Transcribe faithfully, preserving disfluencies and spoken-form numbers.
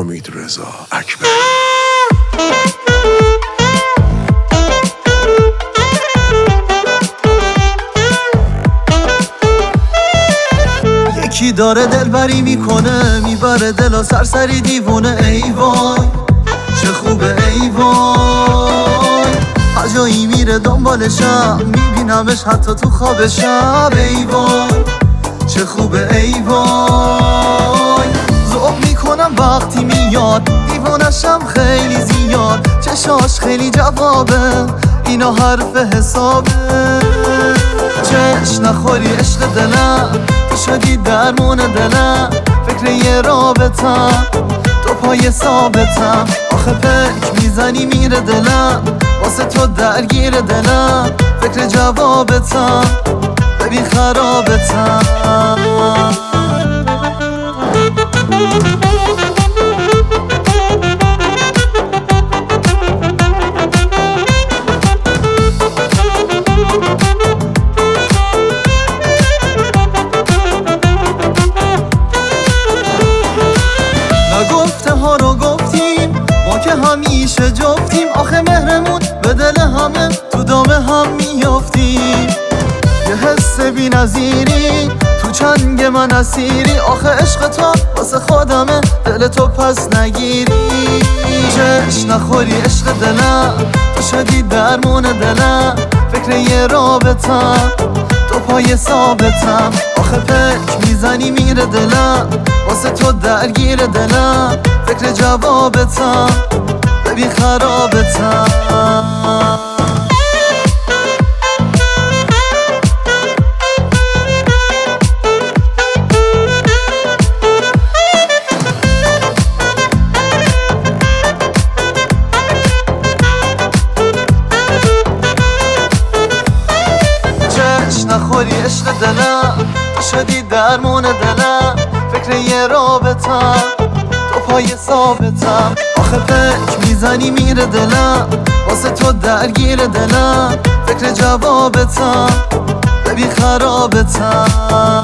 حمیدرضا اکبری. یکی داره دلبری میکنه، میبره دل و سرسری دیوونه. ای وای چه خوبه، ای وای عجایی میره دنبالشم، میبینمش حتی تو خواب شب. ای وای چه خوبه، ای وای ذوق میکنم وقتی میاد، دیوانشم خیلی زیاد، چشاش خیلی جوابه، اینا حرف حسابه. چش نخوری عشق دلم، تو شدی درمون دلم، فکر یه رابطم، تو پای ثابتم. آخه پک میزنی میره دلم، واسه تو درگیر دلم، فکر جوابتم، ببین خرابتم. نگفته ها رو گفتیم، ما که همیشه جفتیم. آخه مهرمون به دل همه تو دامه هم میافتیم. یه حس بی نظیری تو چنگ من اسیری، آخه عشق تو واسه خودمه، دل تو پس نگیری. چش نخوری عشق دلم، تو شدی درمون دلم، فکر یه رابطم، تو پای ثابتم. آخه پک میزنی میره دلم، واسه تو درگیر دلم، فکر جوابتم، ببین خرابتم. نخوری عشق دلم، تو شدی درمون دلم، فکر یه رابطم، تو پای ثابتم. آخه پک میزنی میره دلم، واسه تو درگیر دلم، فکر جوابتم، ببین خرابتم.